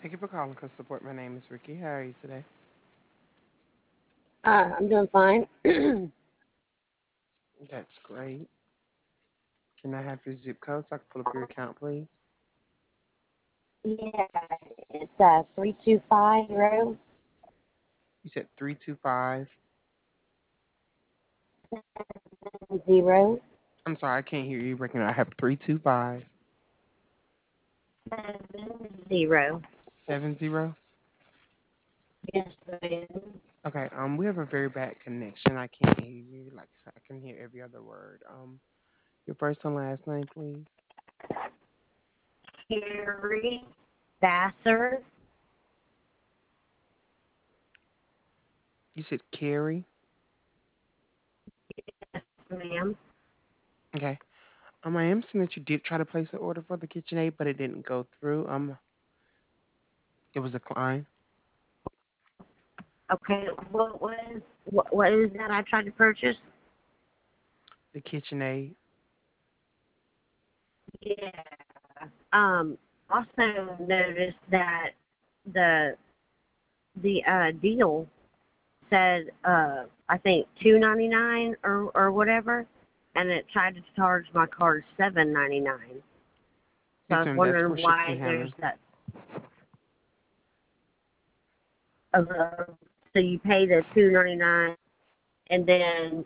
Thank you for calling Customer Support. My name is Ricky. How are you today? I'm doing fine. That's great. Can I have your zip code so I can pull up your account, please? Yeah, it's 325 You said 325. 0 I'm sorry, I can't hear you breaking out. I have 325 0. 70. Yes, ma'am. Okay, we have a very bad connection. I can't hear you. Like I can hear every other word. Your first and last name, please. Carrie Vassar. You said Carrie. Yes, ma'am. Okay. I am seeing that you did try to place an order for the KitchenAid, but it didn't go through. It was declined. Okay, what is that I tried to purchase? The KitchenAid. Yeah. Also noticed that the deal said I think 2.99 or whatever, and it tried to charge my card 7.99. So I Yes, was ma'am. That's for wondering shipping and why there's handling. that. Uh, so you pay the 2.99 and then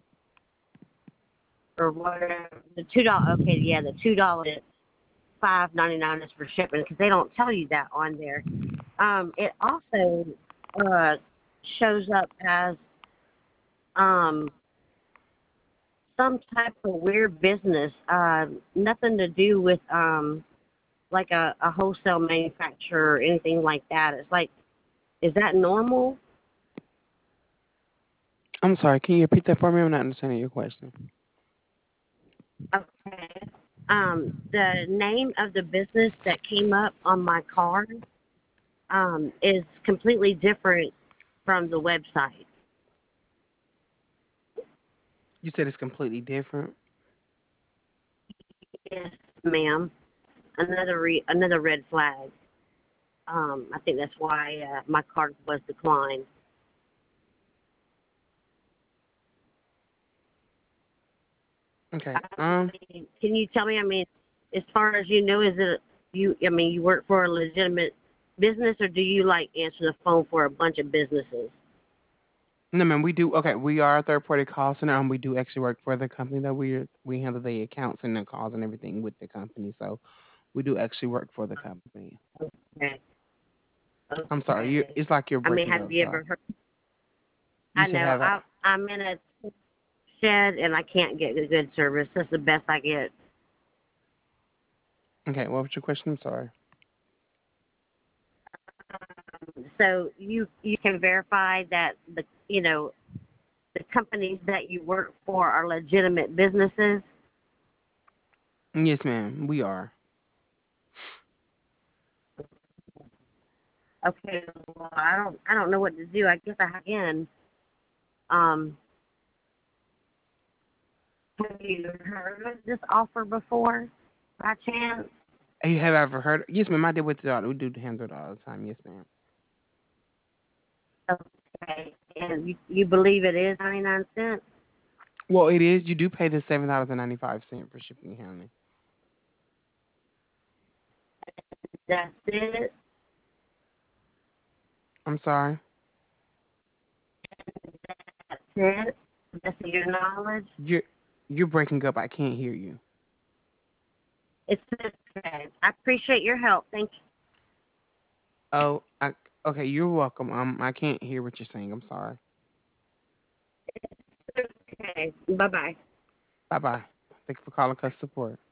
or whatever the $2. Okay, yeah, the $2 5.99 is for shipping because they don't tell you that on there. It also uh shows up as um some type of weird business. Nothing to do with like a wholesale manufacturer or anything like that. It's like, is that normal? I'm sorry. Can you repeat that for me? I'm not understanding your question. Okay. The name of the business that came up on my card is completely different from the website. You said it's completely different. Yes, ma'am. Another red flag. I think that's why my card was declined. Okay. Can you tell me? I mean, as far as you know, is it you? I mean, you work for a legitimate business, or do you like answer the phone for a bunch of businesses? No, man. We do. Okay. We are a third party call center, and we do actually work for the company that we handle the accounts and the calls and everything with the company. So we do actually work for the company. Okay. I'm sorry. You. Okay. It's like you're I mean, breaking have up. you Sorry. ever heard? You I said know have I? I'm in a shed and I can't get a good service. That's the best I get. Okay. What was your question? I'm sorry. So you can verify that the companies that you work for are legitimate businesses. Yes, ma'am. We are. Okay. Well, I don't know what to do. I guess I again. Um, have you heard of this offer before, by chance? You have ever heard? Yes, ma'am. I did with it all. We do handle it all the time. Yes, ma'am. Okay. And you believe it is 99 cents? Well, it is. You do pay the $7.95 for shipping and handling. That's it. I'm sorry. That's it. Best of your knowledge. You're you're breaking up. I can't hear you. It's okay. I appreciate your help. Thank Oh, okay. You're welcome. I can't hear what you're saying. I'm sorry. you. Okay. Bye bye. Bye bye. Thank you for calling customer support.